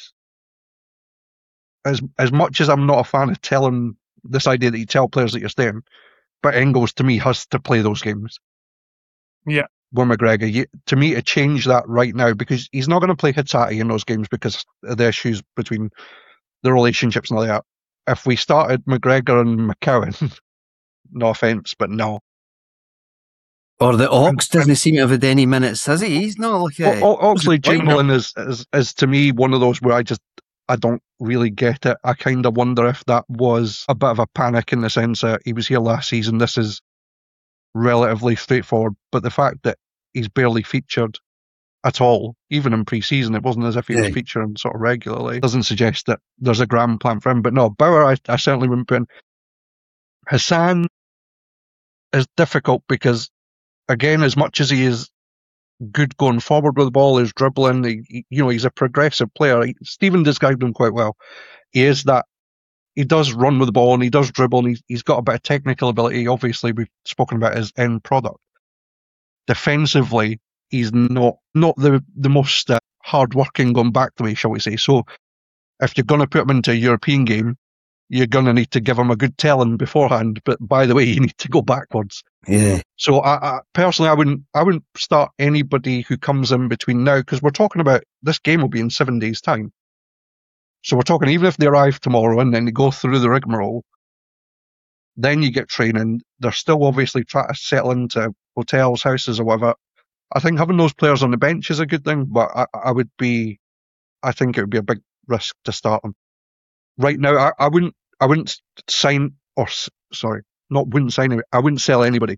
Speaker 3: As much as I'm not a fan of telling this idea that you tell players that you're staying, but Engels to me has to play those games.
Speaker 2: Yeah.
Speaker 3: With McGregor, to me, to change that right now, because he's not going to play Hatate in those games because of the issues between the relationships and all that. If we started McGregor and McCowan, no offence, but no.
Speaker 1: Or the Ox doesn't seem to have had any minutes, has he? He's not looking at
Speaker 3: Oxlade-Chamberlain is to me one of those where I don't really get it. I kind of wonder if that was a bit of a panic in the sense that he was here last season. This is relatively straightforward, but the fact that he's barely featured at all, even in pre-season, it wasn't as if he was featuring sort of regularly, doesn't suggest that there's a grand plan for him. But no, Bauer, I certainly wouldn't put in. Hassan is difficult because, again, as much as he is good going forward with the ball, his dribbling, he's a progressive player. Stephen described him quite well. He does run with the ball and he does dribble and he's got a bit of technical ability. Obviously, we've spoken about his end product. Defensively, he's not the most hard-working going back the way, shall we say. So if you're going to put him into a European game, you're going to need to give him a good telling beforehand. But by the way, you need to go backwards.
Speaker 1: Yeah.
Speaker 3: So I personally, I wouldn't start anybody who comes in between now, because we're talking about this game will be in 7 days' time. So we're talking, even if they arrive tomorrow and then they go through the rigmarole, then you get training. They're still obviously trying to settle into hotels, houses, or whatever. I think having those players on the bench is a good thing, but I think it would be a big risk to start them. Right now, I wouldn't sign, or sorry, not wouldn't sign it. I wouldn't sell anybody.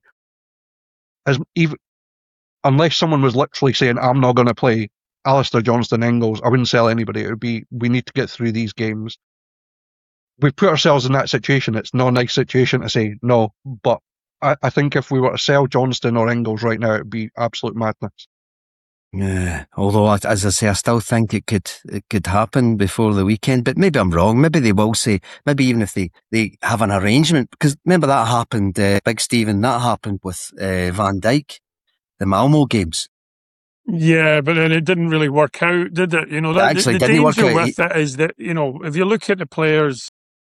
Speaker 3: Unless someone was literally saying, I'm not going to play Alistair Johnston, Engels, I wouldn't sell anybody. It would be, we need to get through these games. We've put ourselves in that situation. It's not a nice situation to say no, but I think if we were to sell Johnston or Engels right now, it would be absolute madness.
Speaker 1: Yeah, although, as I say, I still think it could happen before the weekend, but maybe I'm wrong. Maybe they will say, maybe even if they have an arrangement, because remember that happened, Big Stephen, that happened with Van Dijk, the Malmo games.
Speaker 2: Yeah, but then it didn't really work out, did it? You know, the danger with it is that, if you look at the players,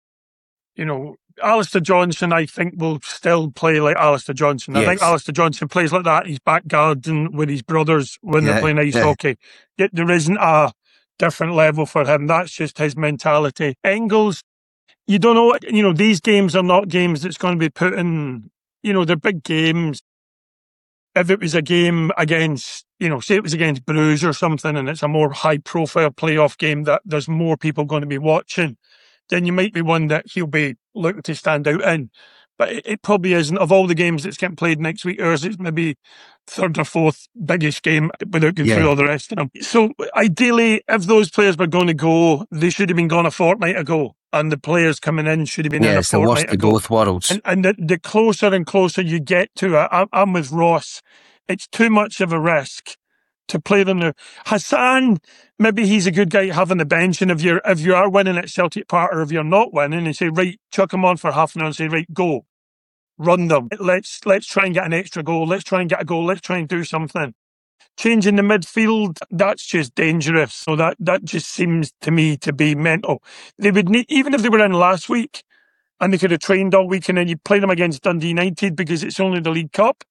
Speaker 2: Alistair Johnston, I think, will still play like Alistair Johnston. Yes. I think Alistair Johnston plays like that. He's back garden with his brothers when they're playing ice hockey. Yet there isn't a different level for him. That's just his mentality. Engels, you don't know, these games are not games that's going to be put in, they're big games. If it was a game against, say it was against Bruges or something, and it's a more high-profile playoff game that there's more people going to be watching, then you might be one that he'll be looking to stand out in. But it probably isn't. Of all the games that's getting played next week, ours is maybe third or fourth biggest game without going through all the rest of them. So ideally, if those players were going to go, they should have been gone a fortnight ago. And the players coming in should have been in a fortnight ago. Yes, the worst of both worlds.
Speaker 1: And
Speaker 2: the closer and closer you get to it, I'm with Ross. It's too much of a risk to play them now. Hassan, maybe he's a good guy to have on the bench, and if you are winning at Celtic Park, or if you're not winning, and say, right, chuck him on for half an hour and say, right, go, run them. Let's try and get an extra goal. Let's try and get a goal. Let's try and do something. Changing the midfield, that's just dangerous. So that just seems to me to be mental. They would need, even if they were in last week and they could have trained all week, and then you play them against Dundee United because it's only the League Cup,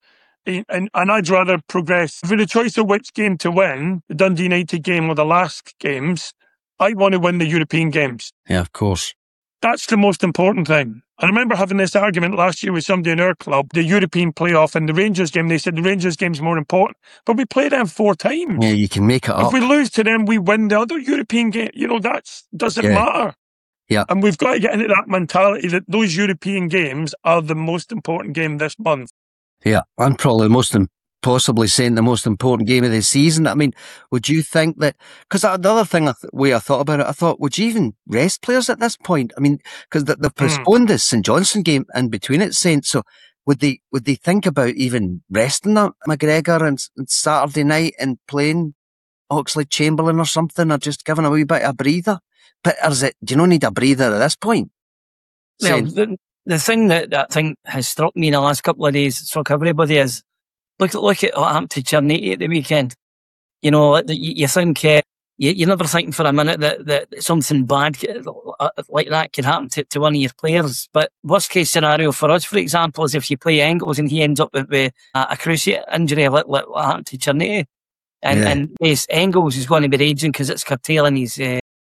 Speaker 2: And I'd rather progress. For the choice of which game to win, the Dundee United game or the last games, I want to win the European games.
Speaker 1: Yeah, of course.
Speaker 2: That's the most important thing. I remember having this argument last year with somebody in our club, the European playoff and the Rangers game. They said the Rangers game's more important, but we play them 4 times.
Speaker 1: Yeah, you can make it up.
Speaker 2: If we lose to them, we win the other European game. That doesn't matter.
Speaker 1: Yeah.
Speaker 2: And we've got to get into that mentality that those European games are the most important game this month.
Speaker 1: Yeah, and probably possibly saying the most important game of the season. I mean, would you think that, because the other thing, way I thought about it, I thought, would you even rest players at this point? I mean, because they've postponed the St Johnstone game in between it, Saints, so would they think about even resting McGregor and Saturday night and playing Oxlade-Chamberlain or something, or just giving a wee bit of a breather? But do you not need a breather at this point?
Speaker 4: Well, the thing that I think has struck me in the last couple of days, struck everybody, is look at what happened to Chernety at the weekend. You think, you're never thinking for a minute that something bad like that could happen to one of your players. But worst case scenario for us, for example, is if you play Engels and he ends up with a cruciate injury like what happened to Chernety. And yes, Engels is going to be raging because it's curtailing his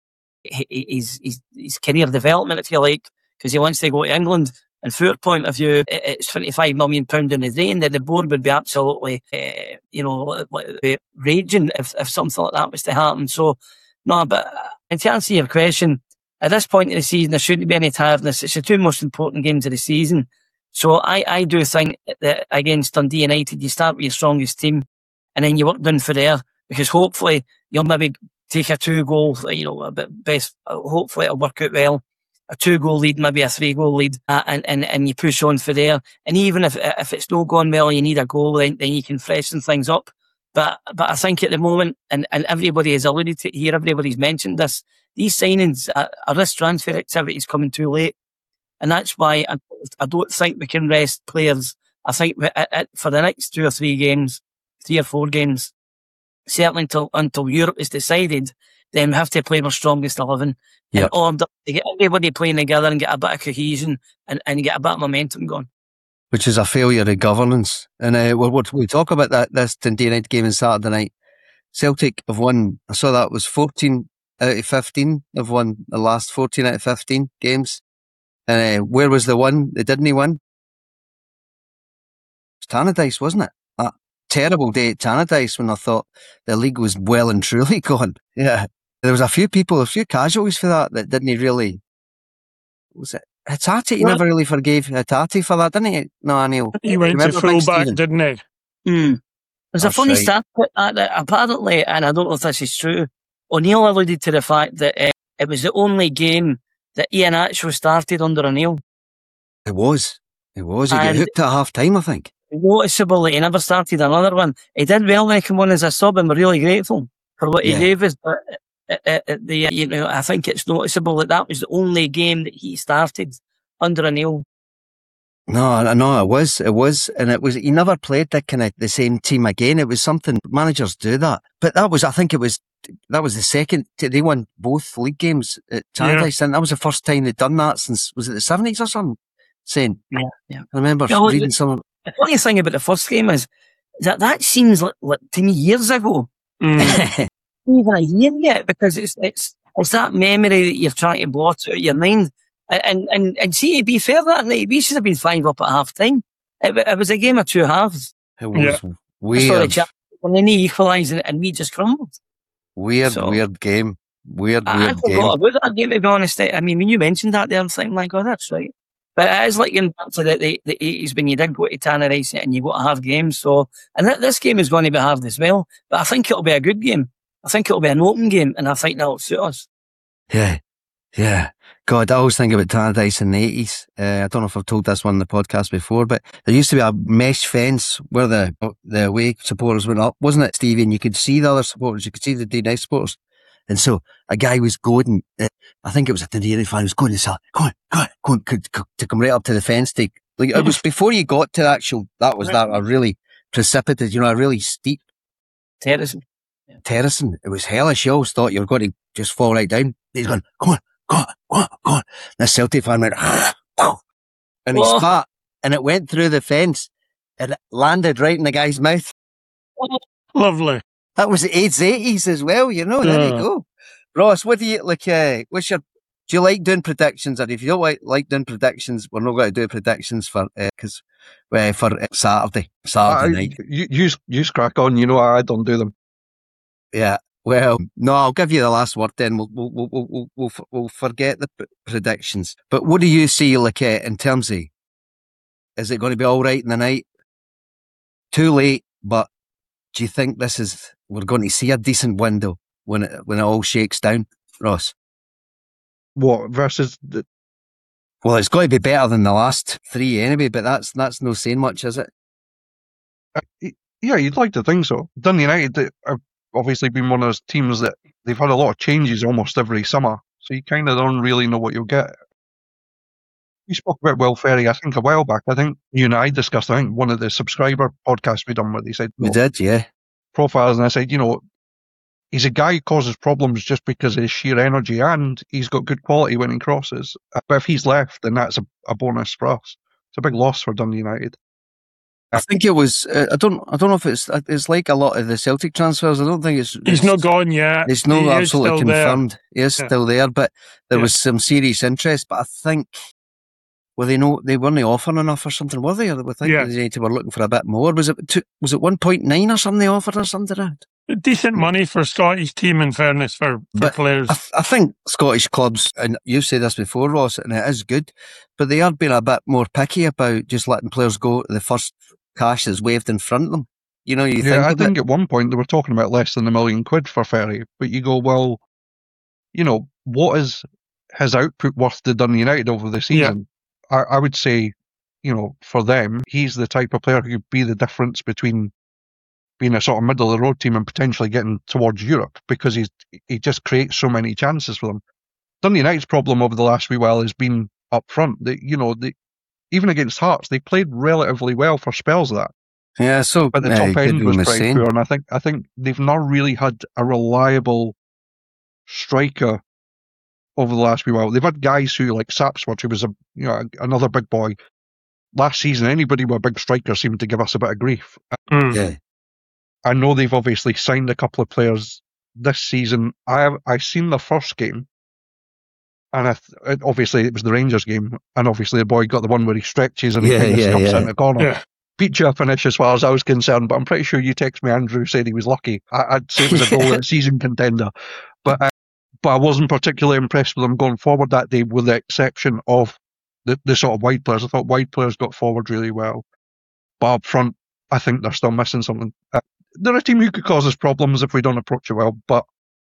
Speaker 4: career development, if you like, because he wants to go to England. And from our point of view, it's £25 million in a day, and the board would be absolutely, raging if something like that was to happen. So, no, but to answer your question, at this point in the season, there shouldn't be any tiredness. It's the 2 most important games of the season. So I do think that against Dundee United, you start with your strongest team, and then you work down for there, because hopefully you'll maybe take a 2-goal, hopefully it'll work out well. A 2-goal lead, maybe a 3-goal lead, and you push on for there. And even if it's not going well, you need a goal, then you can freshen things up. But I think at the moment, and everybody has alluded to it here, everybody's mentioned this, these signings, this transfer activity is coming too late. And that's why I don't think we can rest players. I think for the next 2 or 3 games, 3 or 4 games, certainly until Europe is decided, then we have to play our strongest 11 in order to get everybody playing together and get a bit of cohesion and get a bit of momentum going.
Speaker 1: Which is a failure of governance. And we talk about this Dundee United game on Saturday night. Celtic have won, I saw that was 14 out of 15. They've won the last 14 out of 15 games. And where was the one they didn't win? It was Tannadice, wasn't it? That terrible day at Tannadice when I thought the league was well and truly gone. Yeah. There was a few casualties for that didn't really. Was it Hatate? He never really forgave Hatate for that, didn't he? No, Anil.
Speaker 2: He went to full back, didn't he?
Speaker 4: There's a funny stat that apparently, and I don't know if this is true, O'Neill alluded to the fact that it was the only game that Iheanacho started under O'Neill.
Speaker 1: It was. He got hooked at half time, I think.
Speaker 4: Noticeable that he never started another one. He did well when he came on as a sub, and we're really grateful for what he gave us. But I think it's noticeable that was the only game that he started under O'Neill.
Speaker 1: No, it was, and it was. He never played the same team again. It was something managers do that, but that was the second. They won both league games at Tannadice, and that was the first time they'd done that since, was it the 70s or something? I remember reading some.
Speaker 4: The funny thing about the first game is that seems like to me years ago. Even a year yet, because it's that memory that you're trying to blot out of your mind. And see, to be fair, that night we should have been 5 up at half time. It was a game of 2 halves.
Speaker 1: It was weird.
Speaker 4: And then he equalised and we just crumbled.
Speaker 1: Weird game. Weird game.
Speaker 4: I forgot about that game, to be honest. I mean, when you mentioned that there, I'm thinking, my God, that's right. But it is like going back to the 80s when you did go to Tannadice and you got to have games. So, and this game is going to be halved as well. But I think it'll be a good game. I think it'll be an open game, and I think that'll suit us.
Speaker 1: Yeah. God, I always think about Tannadice in the 80s. I don't know if I've told this one on the podcast before, but there used to be a mesh fence where the away supporters went up, wasn't it, Stevie? And you could see the other supporters, you could see the D-Nice supporters. And so a guy was going, I think it was a Dundee United fan, was going to say, go on, to come right up to the fence. It was before you got to a really precipitous, a really steep terracing. It was hellish. You always thought you were going to just fall right down. He's going, go on. The Celtic fan went, and he spat, and it went through the fence. and it landed right in the guy's mouth.
Speaker 2: Lovely.
Speaker 1: That was the AIDS 80s as well, you know. There you go. Ross, what do you like? Do you like doing predictions? Or if you don't like doing predictions, we're not going to do predictions for Saturday night.
Speaker 3: You crack on. You know I don't do them.
Speaker 1: Yeah. Well, no, I'll give you the last word. Then we'll forget the predictions. But what do you see, like, in terms of, is it going to be all right in the night? Too late, but do you think we're going to see a decent window when it all shakes down, Ross?
Speaker 3: What versus?
Speaker 1: Well, it's got to be better than the last three anyway, but that's no saying much, is it?
Speaker 3: Yeah, you'd like to think so. Dundee United have obviously been one of those teams that they've had a lot of changes almost every summer, so you kind of don't really know what you'll get. We spoke about Will Ferry, I think, a while back. I think you and I discussed, I think, one of the subscriber podcasts we done where they said...
Speaker 1: We did, yeah.
Speaker 3: Profiles, and I said, he's a guy who causes problems just because of his sheer energy, and he's got good quality when he crosses. But if he's left, then that's a bonus for us. It's a big loss for Dundee United.
Speaker 1: I think it was. I don't know if it's like a lot of the Celtic transfers. I don't think
Speaker 2: He's not gone yet.
Speaker 1: It's not absolutely confirmed. He is still there, but there was some serious interest. But I think, they weren't offering enough or something, were they? Or I think they were looking for a bit more. Was it 1.9 or something they offered or something?
Speaker 2: Decent money for Scottish team, in fairness, for players.
Speaker 1: I think Scottish clubs, and you've said this before, Ross, and it is good, but they are being a bit more picky about just letting players go the first cash that's waved in front of them.
Speaker 3: I think at one point they were talking about less than £1 million for Ferry, but you go, well, what is his output worth to Dundee United over the season? I would say, for them, he's the type of player who could be the difference between being a sort of middle of the road team and potentially getting towards Europe, because he just creates so many chances for them. Dundee United's problem over the last wee while has been up front. Even against Hearts, they played relatively well for spells of that.
Speaker 1: Yeah, so
Speaker 3: but the top end was pretty poor, and I think they've not really had a reliable striker over the last wee while. They've had guys who, like Sapsworth, who was another big boy. Last season, anybody with a big striker seemed to give us a bit of grief.
Speaker 1: Yeah.
Speaker 3: I know they've obviously signed a couple of players this season. I've seen the first game, and obviously it was the Rangers game, and obviously the boy got the one where he stretches and he comes in the corner. Yeah. Feature finish as far as I was concerned, but I'm pretty sure you text me, Andrew, said he was lucky. I'd say it was a goal in a season contender. But I wasn't particularly impressed with them going forward that day, with the exception of the sort of wide players. I thought wide players got forward really well. But up front, I think they're still missing something. They're a team who could cause us problems if we don't approach it well, but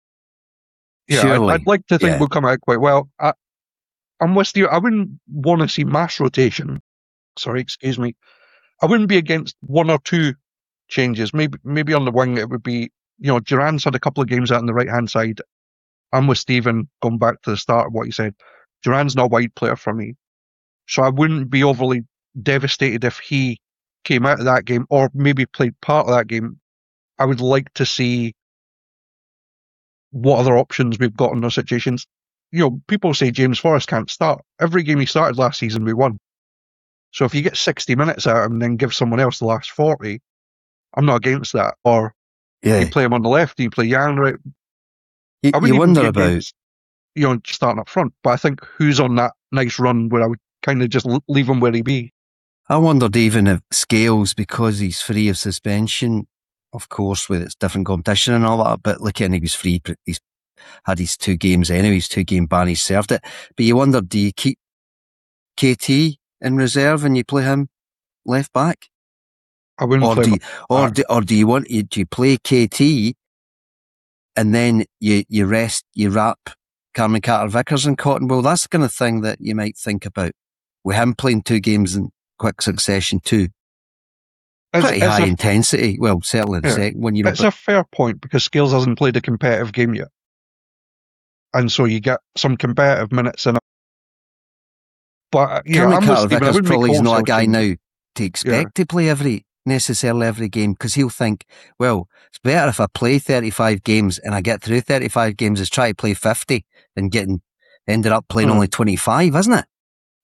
Speaker 3: I'd like to think we'll come out quite well. I'm with you. I wouldn't want to see mass rotation. Sorry, excuse me. I wouldn't be against one or two changes. Maybe on the wing it would be, Duran's had a couple of games out on the right-hand side. I'm with Stephen, going back to the start of what he said. Duran's not a wide player for me. So I wouldn't be overly devastated if he came out of that game, or maybe played part of that game. I would like to see what other options we've got in those situations. People say James Forrest can't start. Every game he started last season, we won. So if you get 60 minutes out of him and then give someone else the last 40, I'm not against that. Or you play him on the left, you play Young, right?
Speaker 1: You wonder about
Speaker 3: starting up front. But I think who's on that nice run where I would kind of just leave him where he be.
Speaker 1: I wondered even if Scales, because he's free of suspension, of course, with its different competition and all that, but looking, he was free. He's had his 2 games anyway, his 2-game ban, he's served it. But you wonder, do you keep KT in reserve and you play him left back?
Speaker 3: I wouldn't play him.
Speaker 1: Or do you play KT and then you wrap Cameron Carter-Vickers and Cottonwell? That's the kind of thing that you might think about, with him playing 2 games in quick succession too. Pretty high intensity. Well, certainly the second one.
Speaker 3: It's a fair point, because Scales hasn't played a competitive game yet. And so you get some competitive minutes in it. But
Speaker 1: Cameron Carter-Vickers probably is not a guy now to expect to play necessarily every game, because he'll think, well, it's better if I play 35 games and I get through 35 games as try to play 50 than ended up playing only 25, isn't it?
Speaker 3: Yeah.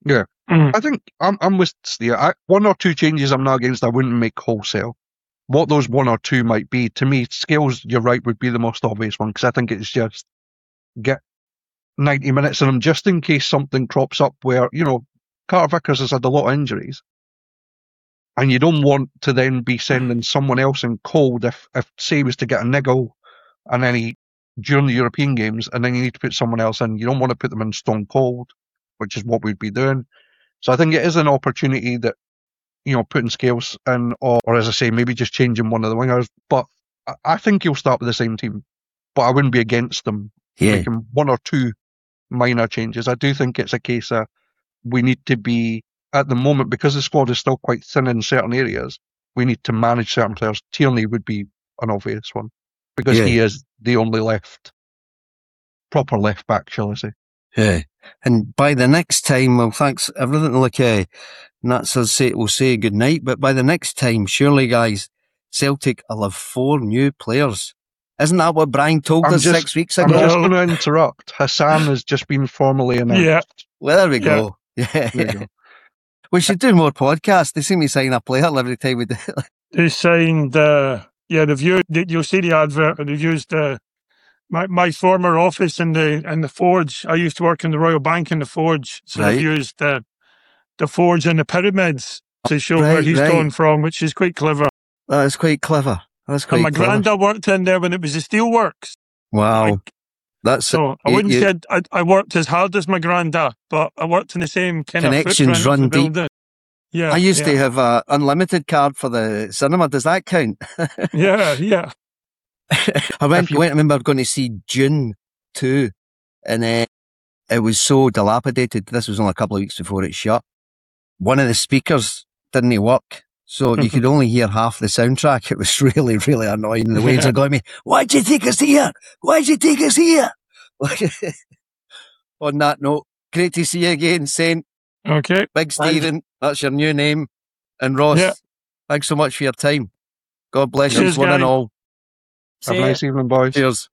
Speaker 3: I think I'm with Steve. One or two changes I'm not against. I wouldn't make wholesale. What those one or two might be, to me, Scales, you're right, would be the most obvious one, because I think it's just get 90 minutes of him just in case something crops up where, Carter Vickers has had a lot of injuries. And you don't want to then be sending someone else in cold if say, he was to get a niggle and then during the European games, and then you need to put someone else in. You don't want to put them in stone cold, which is what we'd be doing. So I think it is an opportunity that, putting Scales in, or as I say, maybe just changing one of the wingers. But I think he'll start with the same team. But I wouldn't be against them making one or two minor changes. I do think it's a case of we need to be, at the moment, because the squad is still quite thin in certain areas, we need to manage certain players. Tierney would be an obvious one, because he is the only proper left back, shall I say.
Speaker 1: Yeah. And by the next time, well, thanks, everything like Nats will say good night, but by the next time, surely, guys, Celtic will have 4 new players. Isn't that what Brian told us 6 weeks ago?
Speaker 3: I'm just going to interrupt. Hassan has just been formally announced.
Speaker 2: Yeah.
Speaker 1: Well, there we go. Yeah. There you go. We should do more podcasts. They seem to sign a player every time we do it.
Speaker 2: They signed, you'll see the advert, they've used my former office in the Forge. I used to work in the Royal Bank in the Forge, so they've used the Forge and the Pyramids to show where he's gone from, which is quite clever.
Speaker 1: That is quite clever. And
Speaker 2: my granddad worked in there when it was the Steelworks.
Speaker 1: Wow.
Speaker 2: I wouldn't say I worked as hard as my granddad, but I worked in the same kind
Speaker 1: connections
Speaker 2: of
Speaker 1: run deep.
Speaker 2: Yeah,
Speaker 1: I used to have an unlimited card for the cinema. Does that count?
Speaker 2: Yeah.
Speaker 1: I remember going to see Dune 2, and it was so dilapidated. This was only a couple of weeks before it shut. One of the speakers didn't work, so you could only hear half the soundtrack. It was really, really annoying. The waves are going me, why'd you take us here? Why'd you take us here? On that note, great to see you again, Saint.
Speaker 2: Okay.
Speaker 1: Big Stephen, that's your new name. And Ross, thanks so much for your time. God bless you, one and all.
Speaker 3: Have a nice evening, boys.
Speaker 1: Cheers.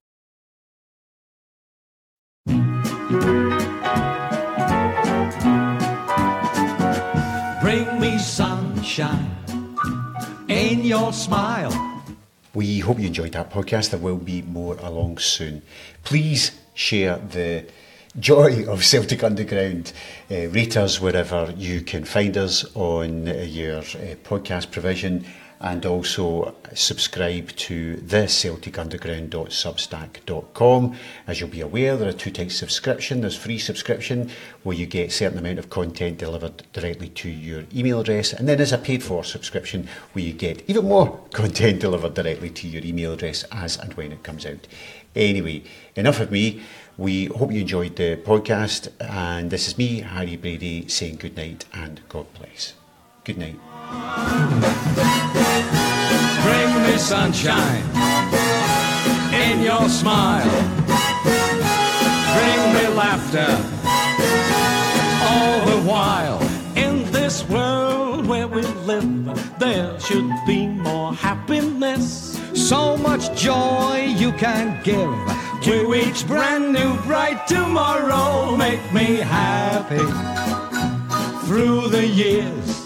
Speaker 5: Bring me sunshine in your smile.
Speaker 6: We hope you enjoyed that podcast. There will be more along soon. Please share the joy of Celtic Underground. Rate us wherever you can find us on your podcast provision, and also subscribe to the CelticUnderground.substack.com. As you'll be aware, there are 2 types of subscription. There's free subscription, where you get a certain amount of content delivered directly to your email address, and then there's a paid for subscription, where you get even more content delivered directly to your email address as and when it comes out. Anyway, enough of me. We hope you enjoyed the podcast, and this is me, Harry Brady, saying good night and God bless. Good night.
Speaker 5: Bring me sunshine in your smile. Bring me laughter all the while. In this world where we live, there should be more happiness. So much joy you can give to each brand new bright tomorrow. Make me happy through the years.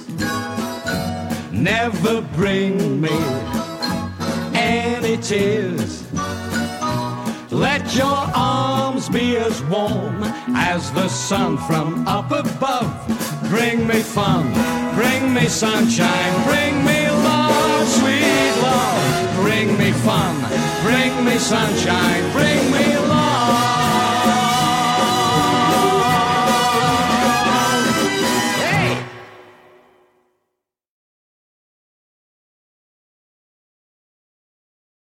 Speaker 5: Never bring me any tears. Let your arms be as warm as the sun from up above. Bring me fun, bring me sunshine, bring me love, sweet love. Bring me fun, bring me sunshine, bring